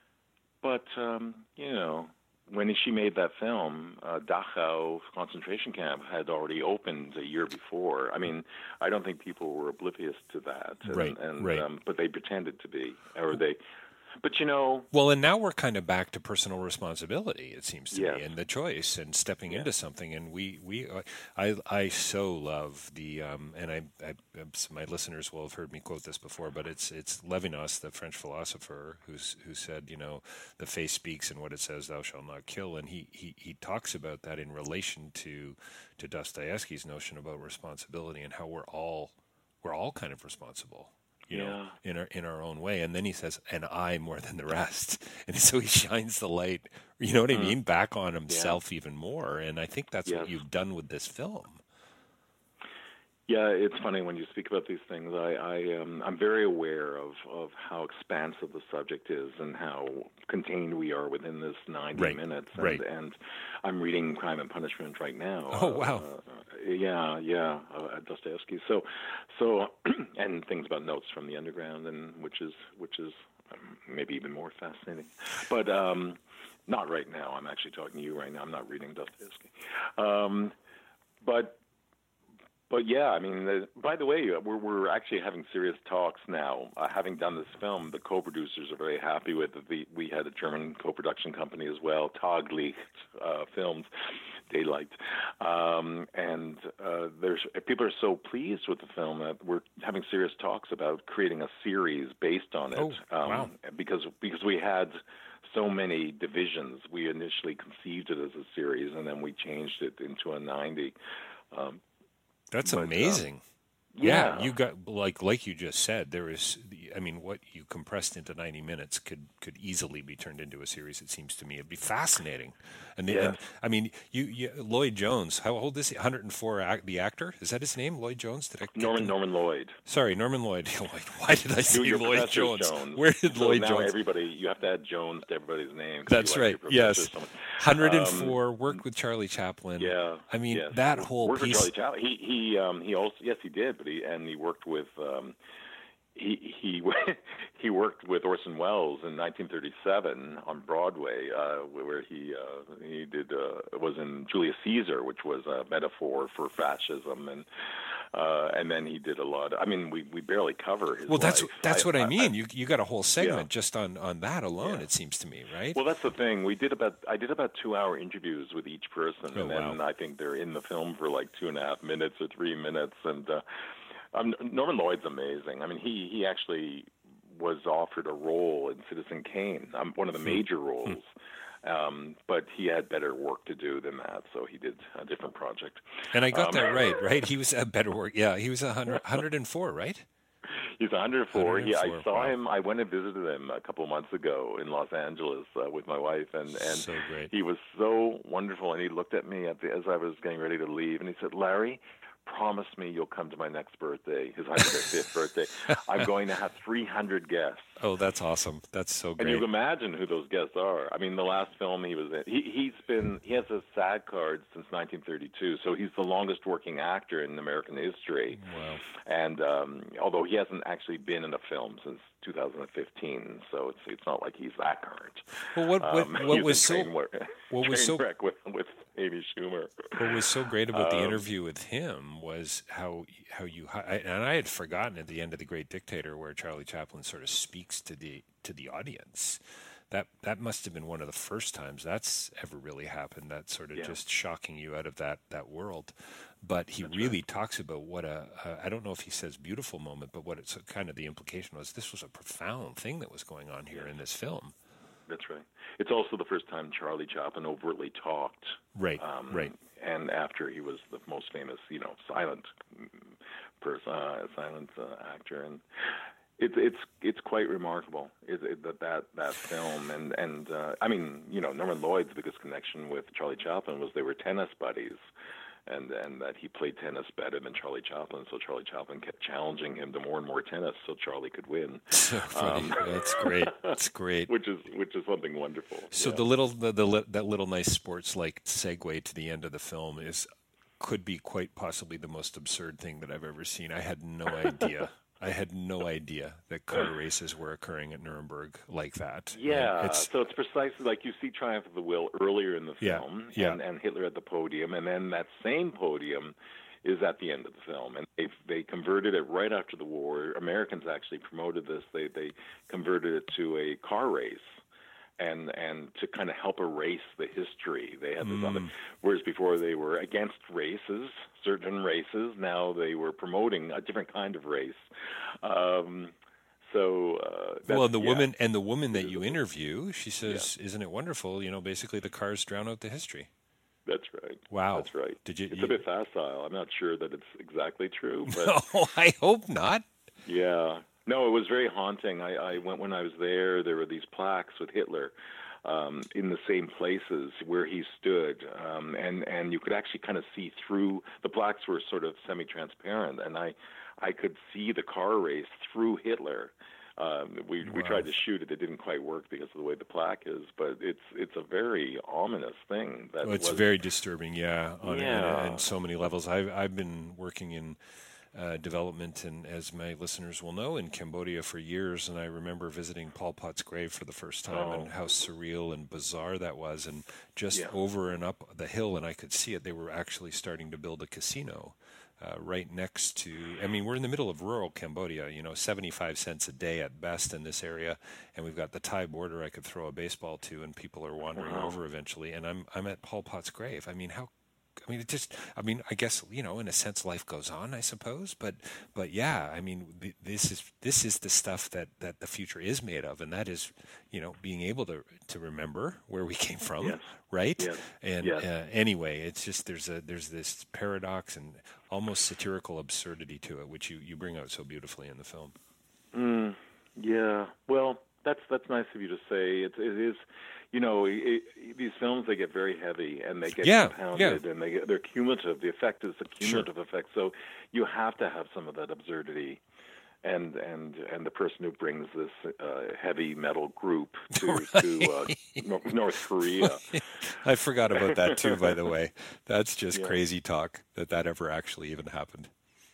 But, um, you know, when she made that film, uh, Dachau concentration camp had already opened a year before. I mean, I don't think people were oblivious to that. And, right, and, right. Um, but they pretended to be, or they... But, you know... Well, and now we're kind of back to personal responsibility, it seems to yes. me, and the choice and stepping yeah. into something. And we, we I, I so love the, um, and I, I, my listeners will have heard me quote this before, but it's it's Levinas, the French philosopher, who's who said, you know, the face speaks and what it says, thou shalt not kill. And he, he, he talks about that in relation to, to Dostoevsky's notion about responsibility and how we're all we're all kind of responsible. You yeah. know, in our in our own way, and then he says, "And I more than the rest," and so he shines the light. You know what mm. I mean? Back on himself yeah. even more, and I think that's yes. what you've done with this film. Yeah, it's funny when you speak about these things. I, I um, I'm very aware of, of how expansive the subject is and how contained we are within this ninety right. minutes. And, right. and I'm reading Crime and Punishment right now. Oh wow! Uh, yeah, yeah, uh, Dostoevsky. So, so, and things about Notes from the Underground, and which is which is um, maybe even more fascinating. But um, not right now. I'm actually talking to you right now. I'm not reading Dostoevsky. Um, but. But yeah, I mean, the, by the way, we're we're actually having serious talks now. Uh, having done this film, the co-producers are very happy with it. The, we had a German co-production company as well, Taglicht uh, Films, Daylight, um, and uh, there's people are so pleased with the film that we're having serious talks about creating a series based on it. Oh, um, wow. Because because we had so many divisions. We initially conceived it as a series, and then we changed it into a ninety. Um, That's but, amazing. Uh, yeah. yeah, you got like like you just said. There is, I mean, what you compressed into ninety minutes could, could easily be turned into a series. It seems to me it'd be fascinating. And, the, yeah. and I mean, you, you Lloyd Jones. How old is he? one hundred four. Act, the actor, is that his name? Lloyd Jones. Did I Norman Norman Lloyd. Sorry, Norman Lloyd. Why did I say You're Lloyd Jones? Jones? Where did so Lloyd now Jones? Everybody, you have to add Jones to everybody's name. That's right. Yes. one hundred four. Um, worked with Charlie Chaplin. Yeah. I mean yes. that whole worked piece. With Charlie Chaplin. He he um, he also yes he did, but he and he worked with. Um, He he he worked with Orson Welles in nineteen thirty-seven on Broadway, uh, where he uh, he did uh, was in Julius Caesar, which was a metaphor for fascism, and uh, and then he did a lot. Of, I mean, we, we barely cover his. Well, that's life. that's I, what I, I mean. I, you you got a whole segment yeah. just on, on that alone. Yeah. It seems to me, right? Well, that's the thing. We did about I did about two hour interviews with each person, oh, and then wow. I think they're in the film for like two and a half minutes or three minutes, and. Uh, Um, Norman Lloyd's amazing. I mean, he he actually was offered a role in Citizen Kane, um, one of the major roles. Um, but he had better work to do than that, so he did a different project. And I got um, that right, right? He was at better work. Yeah, he was one hundred, one hundred four, right? He's one hundred four. one hundred four. He, I saw Wow. him. I went and visited him a couple of months ago in Los Angeles uh, with my wife, and, and So great. he was so wonderful. And he looked at me at the, as I was getting ready to leave, and he said, "Larry, promise me you'll come to my next birthday, his one hundred fifth birthday. I'm going to have three hundred guests." Oh, that's awesome. That's so And great. you can imagine who those guests are. I mean, the last film he was in, he, he's been, he has a SAG card since nineteen thirty-two, so he's the longest working actor in American history. Wow. And um, although he hasn't actually been in a film since two thousand fifteen, so it's it's not like he's that current. Well, what what, Um, what he's was in so Trainwreck- what was so Trainwreck with with Amy Schumer. what was so great about the Um, interview with him was how how you I, and I had forgotten at the end of The Great Dictator where Charlie Chaplin sort of speaks to the to the audience. That that must have been one of the first times that's ever really happened. That sort of Yeah. just shocking you out of that that world. But he really talks about what a, a I don't know if he says beautiful moment, but what it's kind of the implication was this was a profound thing that was going on here in this film. That's right. It's also the first time Charlie Chaplin overtly talked. Right, Um, right. And after he was the most famous, you know, silent person, uh, silent uh, actor, and it's it's it's quite remarkable it, it, that that that film and and uh, I mean, you know, Norman Lloyd's biggest connection with Charlie Chaplin was they were tennis buddies. And and that he played tennis better than Charlie Chaplin, so Charlie Chaplin kept challenging him to more and more tennis, so Charlie could win. So funny. Um, That's great. That's great. Which is which is something wonderful. So yeah. the little the, the li- that little nice sports like segue to the end of the film is could be quite possibly the most absurd thing that I've ever seen. I had no idea. I had no idea that car races were occurring at Nuremberg like that. Yeah, And it's, so it's precisely like you see Triumph of the Will earlier in the Yeah, film, yeah. And, and Hitler at the podium, and then that same podium is at the end of the film, and they they converted it right after the war. Americans actually promoted this; they they converted it to a car race. And and to kind of help erase the history, they had this Mm. other. Whereas before they were against races, certain races. Now they were promoting a different kind of race. Um, so uh, that's, well, the yeah. woman and the woman that you interview, she says, "Isn't it wonderful? You know, basically the cars drown out the history." That's right. Wow. That's right. Did you? It's you a bit facile. I'm not sure that it's exactly true, but no, I hope not. yeah. No, it was very haunting. I, I went when I was there. There were these plaques with Hitler um, in the same places where he stood, um, and and you could actually kind of see through. The plaques were sort of semi-transparent, and I I could see the car race through Hitler. Um, we we Wow. tried to shoot it. It didn't quite work because of the way the plaque is, but it's it's a very ominous thing. That Well, it's was, very disturbing, yeah, on, Yeah. on, on so many levels. I've I've been working in uh, development, and as my listeners will know, in Cambodia for years, and I remember visiting Pol Pot's grave for the first time, Oh. and how surreal and bizarre that was, and just Yeah. over and up the hill, and I could see it. They were actually starting to build a casino. Uh, right next to, I mean, we're in the middle of rural Cambodia, you know, seventy-five cents a day at best in this area, and we've got the Thai border I could throw a baseball to, and people are wandering Wow. over eventually, and I'm I'm at Pol Pot's grave. I mean, how, I mean, it just, I mean, I guess, you know, in a sense, life goes on, I suppose, but but yeah, I mean, th- this is this is the stuff that, that the future is made of, and that is, you know, being able to to remember where we came from, Yes. right? Yes. And Yes. Uh, anyway, it's just there's a there's this paradox and almost satirical absurdity to it, which you, you bring out so beautifully in the film. Mm, yeah. Well, that's that's nice of you to say. It, it is, you know, it, it, these films, they get very heavy and they get Yeah, compounded yeah. and they get, they're cumulative. The effect is a cumulative effect. So you have to have some of that absurdity. And and and the person who brings this uh, heavy metal group to to uh, Nor- North Korea. I forgot about that too, by the way. That's just Yeah. crazy talk that that ever actually even happened.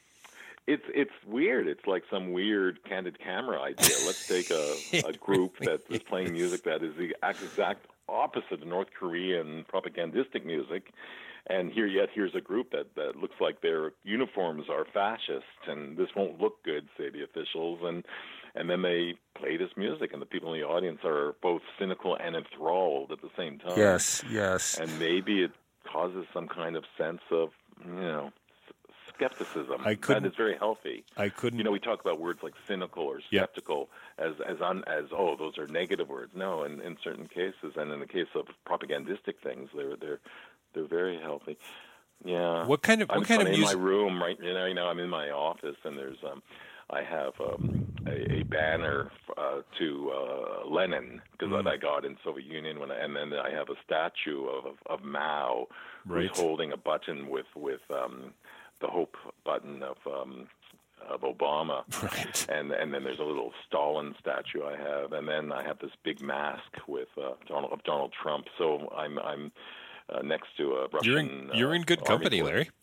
It's it's weird. It's like some weird candid camera idea. Let's take a, a group that is playing music that is the exact opposite of North Korean propagandistic music, and here yet here's a group that, that looks like their uniforms are fascist, and this won't look good, say the officials, and and then they play this music, and the people in the audience are both cynical and enthralled at the same time. Yes, yes. And maybe it causes some kind of sense of, you know, skepticism. I couldn't. That is very healthy. I couldn't. You know, we talk about words like cynical or Yeah. skeptical as as un, as oh, those are negative words. No, in, in certain cases, and in the case of propagandistic things, they're they're they're very healthy. Yeah. What kind of I'm what kind of in music? my room right you know, you know I'm in my office, and there's um I have um, a, a banner uh, to uh, Lenin because Mm. that I got in Soviet Union when I, and then I have a statue of of Mao Right. who's holding a button with with um, the hope button of um, of Obama. Right. And and then there's a little Stalin statue I have, and then I have this big mask with uh, Donald of Donald Trump. So I'm I'm uh, next to a Russian. You're in, you're in good uh, company, Army Larry.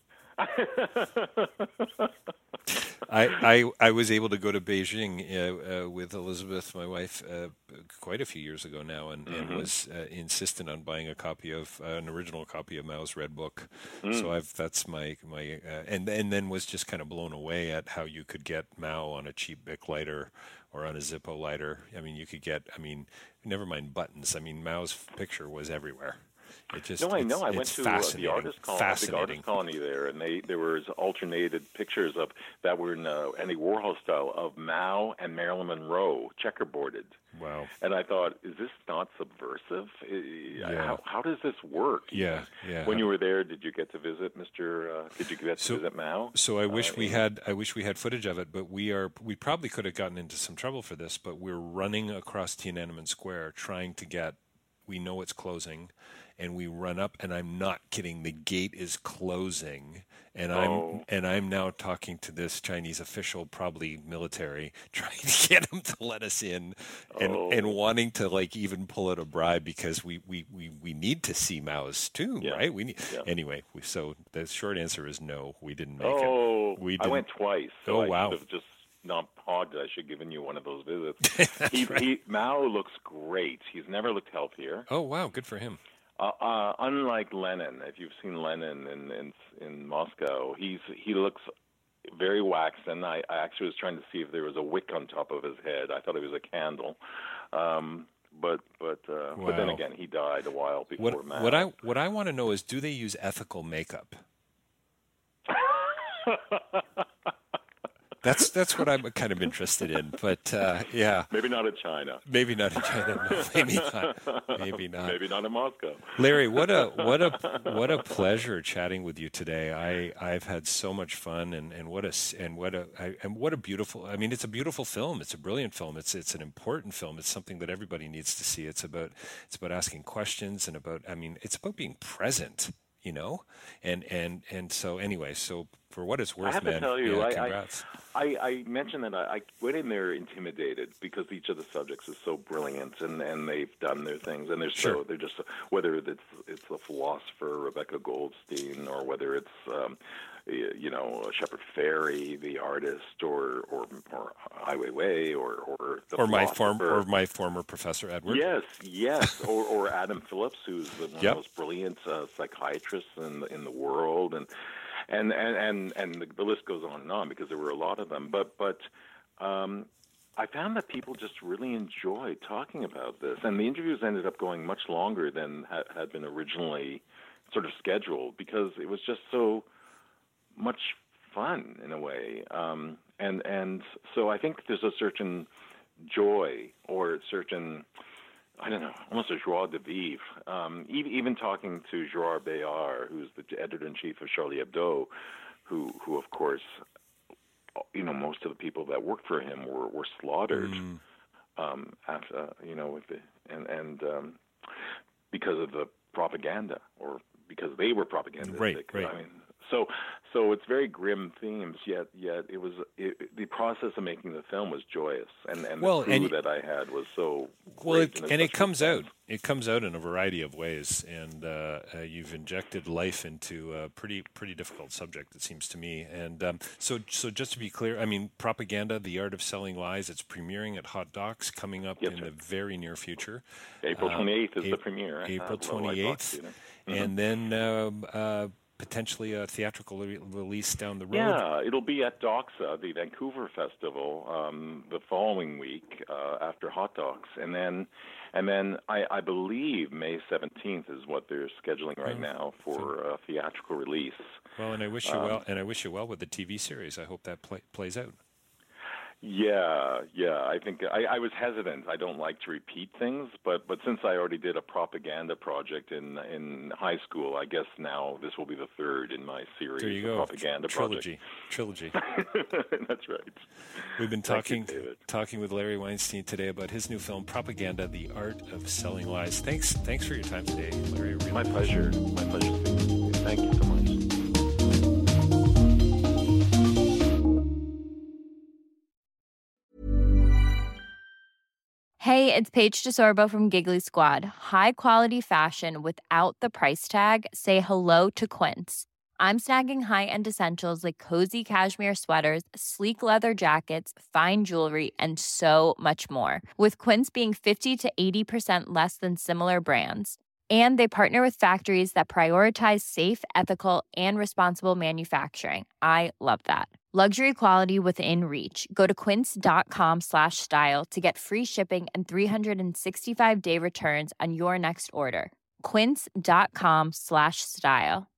I, I I was able to go to Beijing uh, uh, with Elizabeth, my wife, uh, quite a few years ago now, and, Mm-hmm. and was uh, insistent on buying a copy of uh, an original copy of Mao's Red Book. Mm. So I've that's my my uh, and and then was just kind of blown away at how you could get Mao on a cheap Bic lighter or on a Zippo lighter. I mean, you could get. I mean, never mind buttons. I mean, Mao's picture was everywhere. It just, No, I it's- know. I went it's to uh, the fascinating. artist colony, the Fascinating. artist colony there, and they there was alternated pictures of that were in uh, Andy Warhol style of Mao and Marilyn Monroe checkerboarded. Wow. And I thought, is this not subversive? I- Yeah. How, how does this work? Yeah, yeah. When you were there, did you get to visit Mister Uh, did you get to So- visit Mao? So I wish Uh, we in- had I wish we had footage of it, but we are we probably could have gotten into some trouble for this, but we're running across Tiananmen Square trying to get we know it's closing and we run up and I'm not kidding, the gate is closing and I'm Oh. and I'm now talking to this Chinese official, probably military, trying to get him to let us in and, Oh. and wanting to like even pull out a bribe because we, we, we, we need to see Mao's tomb, Yeah. right? We need Yeah. anyway, we, so the short answer is no, we didn't make Oh, it. We I didn't. went twice. So Oh, I wow. should have just not hogged it. I should have given you one of those visits. That's he, right. he, Mao looks great. He's never looked healthier. Oh wow, good for him. Uh, uh, unlike Lenin, if you've seen Lenin in in, in Moscow, he's he looks very waxen. I, I actually was trying to see if there was a wick on top of his head. I thought it was a candle. Um, but but uh, but then Wow. again, he died a while before What Mao. what I what I want to know is, do they use ethical makeup? That's that's what I'm kind of interested in. But uh, yeah, Maybe not in China. maybe not in China. No, maybe not. Maybe not. Maybe not in Moscow. Larry, what a what a what a pleasure chatting with you today. I I've had so much fun, and, and what a s- and what a I, and what a beautiful. I mean, it's a beautiful film. It's a brilliant film. It's it's an important film. It's something that everybody needs to see. It's about it's about asking questions and about. I mean, it's about being present. You know, and and and so anyway, so for what it's worth, I have man, to tell you, yeah, I, congrats. I, I mentioned that I, I went in there intimidated because each of the subjects is so brilliant, and, and they've done their things, and they're Sure. so they're just whether it's it's the philosopher Rebecca Goldstein, or whether it's um, you know Shepard Fairey, the artist, or or, or Ai Weiwei, or or the or my form philosopher. or my former professor Edward. Yes, yes, or or Adam Phillips, who's the, one Yep. of the most brilliant uh, psychiatrists in the, in the world, and and and and, and the, the list goes on and on because there were a lot of them. But but um, I found that people just really enjoyed talking about this, and the interviews ended up going much longer than ha- had been originally sort of scheduled because it was just so much fun in a way. Um, and and so I think there's a certain joy or a certain, I don't know, almost a joie de vivre. Um, even, even talking to Gerard Bayard, who's the editor-in-chief of Charlie Hebdo, who, who of course, you know, most of the people that worked for him were, were slaughtered, Mm. um, after, you know, with the, and, and um, because of the propaganda, or because they were propagandistic. Right, right. I mean, so so it's very grim themes. Yet yet it was it, the process of making the film was joyous, and and Well, the crew and- that I had was so Well, great, it, it's and it such comes fun. out. It comes out in a variety of ways, and uh, uh, you've injected life into a pretty pretty difficult subject, it seems to me. And um, so, so just to be clear, I mean, Propaganda: The Art of Selling Lies. It's premiering at Hot Docs, coming up Yes, in sir. the very near future. April Uh, twenty-eighth is the Ap- premiere. April Uh, Low Light Box twenty-eighth, Theater. and then um, uh, potentially a theatrical re- release down the road? Yeah, it'll be at Doxa, the Vancouver Festival, um, the following week uh, after Hot Docs, and then, and then I, I believe May seventeenth is what they're scheduling right oh, now for a theatrical release. Well, and I wish you um, well, and I wish you well with the T V series. I hope that play, plays out. Yeah, yeah. I think I, I was hesitant. I don't like to repeat things, but, but since I already did a propaganda project in in high school, I guess now this will be the third in my series. There you of go. Propaganda Trilogy. Project. Trilogy. That's right. We've been talking you, talking with Larry Weinstein today about his new film, Propaganda: The Art of Selling Lies. Thanks, thanks for your time today, Larry. Really my pleasure. My pleasure. Thank you so much. Hey, it's Paige DeSorbo from Giggly Squad. High quality fashion without the price tag. Say hello to Quince. I'm snagging high-end essentials like cozy cashmere sweaters, sleek leather jackets, fine jewelry, and so much more. With Quince being fifty to eighty percent less than similar brands. And they partner with factories that prioritize safe, ethical, and responsible manufacturing. I love that. Luxury quality within reach. Go to quince.com slash style to get free shipping and three sixty-five day returns on your next order. Quince.com slash style.